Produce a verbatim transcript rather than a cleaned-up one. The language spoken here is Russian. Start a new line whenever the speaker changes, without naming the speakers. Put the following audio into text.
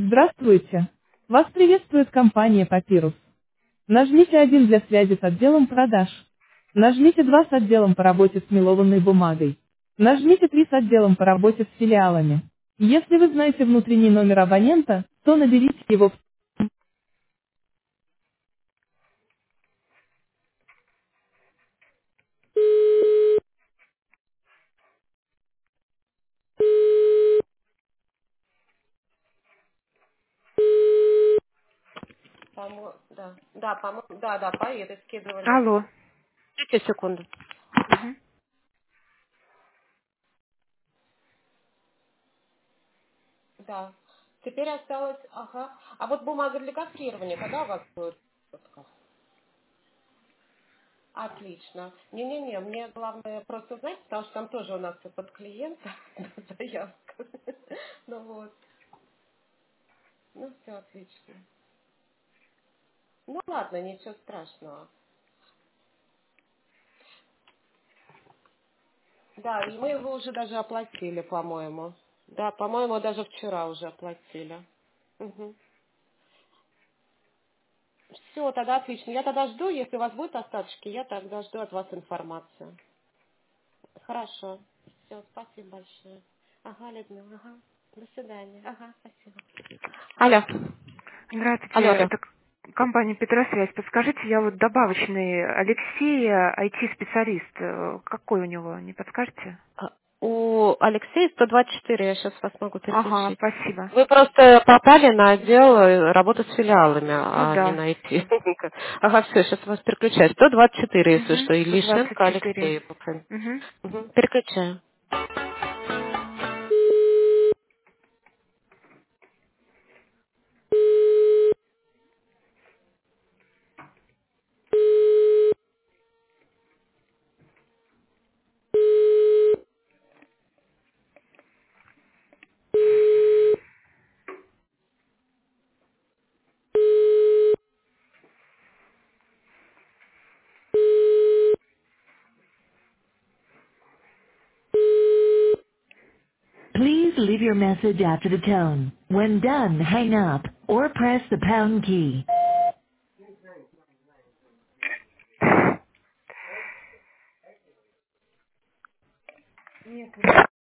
Здравствуйте. Вас приветствует компания Papyrus. Нажмите один для связи с отделом продаж. Нажмите два с отделом по работе с мелованной бумагой. Нажмите три с отделом по работе с филиалами. Если вы знаете внутренний номер абонента, то наберите его в...
Помо... Да, да, помо... да, да, поеду, скидывали.
Алло.
Дайте секунду.
Мгм.
Да. Теперь осталось, ага. А вот бумага для копирования, когда у вас будет? Отлично. Не-не-не, мне главное просто знать, потому что там тоже у нас и под клиента заявка. Ну вот. Ну все отлично. Ну ладно, ничего страшного. Да, и мы его уже даже оплатили, по-моему. Да, по-моему, даже вчера уже оплатили. Угу. Все, тогда отлично. Я тогда жду, если у вас будут остаточки, я тогда жду от вас информацию. Хорошо. Все, спасибо большое. Ага, Людмила, ага. До свидания. Ага, спасибо. Алло.
Здравствуйте,
Алло, алло.
это к- компания Петросвязь. Подскажите, я вот добавочный Алексей, ай ти-специалист. Э, Какой у него, не подскажете?
А, У Алексея сто двадцать четыре, я сейчас вас могу
Ага,
переключить.
спасибо.
Вы просто попали на отдел э, работы с филиалами,
Ну
а не
да.
на ай ти. Ага, все, сейчас вас переключаю. сто двадцать четыре, если
Угу,
что, и
сто двадцать
Лишенко
четыре.
Алексей.
Угу.
Мгм, переключаю.
Please leave your message after the tone. When done, hang up or press the pound key.
Нет,